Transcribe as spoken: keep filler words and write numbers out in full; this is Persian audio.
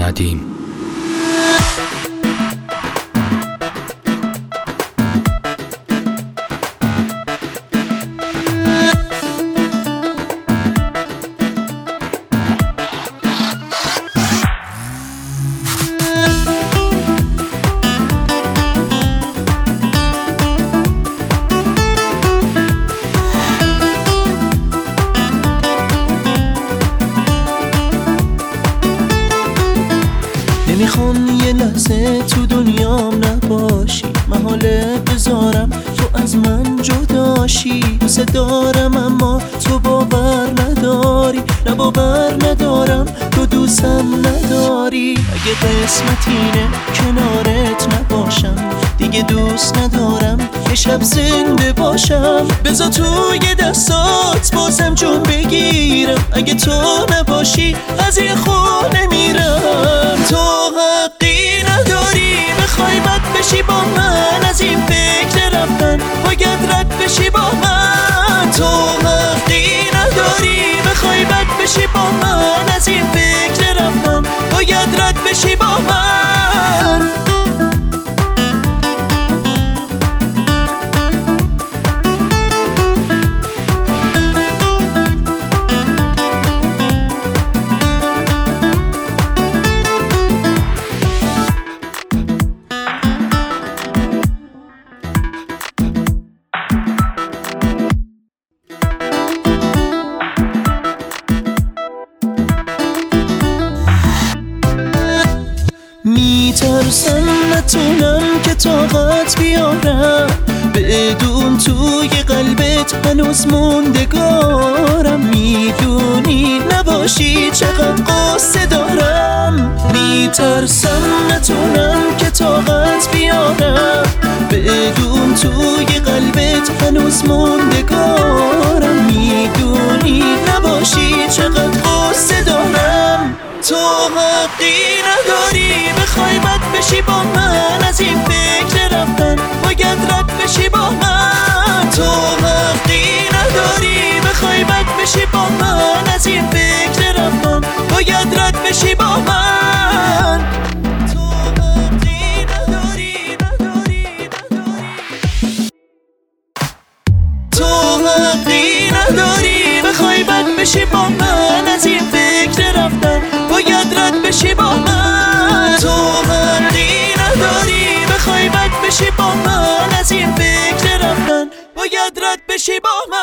ندیم. نمیخوام یه لحظه تو دنیام نباشی، محاله بذارم تو از من جداشی. دوست دارم اما تو باور نداری، نه باور ندارم تو دوستم نداری. اگه قسمت اینه کنارت نباشم، دیگه دوست ندارم یه شب زنده باشم. بذار توی دستات بازم جون بگیرم، اگه تو نباشی از این خونه میرم. تو حقی نداری بخوای بد بشی با من، از این فکر رفتن باید رد بشی با من. تو حقی نداری بخوای بد بشی با من، از این فکر رفتن باید رد بشی با من. میترسم نتونم که طاقت بیارم، بدون توی قلبت هنوز موندگارم. میدونی نباشی چقدر قصه دارم. میترسم نتونم که طاقت بیارم، بدون توی قلبت هنوز موندگارم. میدونی نباشی چقدر قصه دارم. تو حقی نداری بخوای بد بشی با من، از این فکر رفتن باید رد بشی با من. تو حقی نداری بخوای بد بشی با من، از این فکر رفتن باید رد بشی با من. تو حقی نداری نداری نداری تو حقی نداری بخوای بد بشی با من، از این فکر رفتن باید رد بشی با من. تو حقی نداری بخوای بد بشی با من، از این فکر رفتن باید رد بشی با من.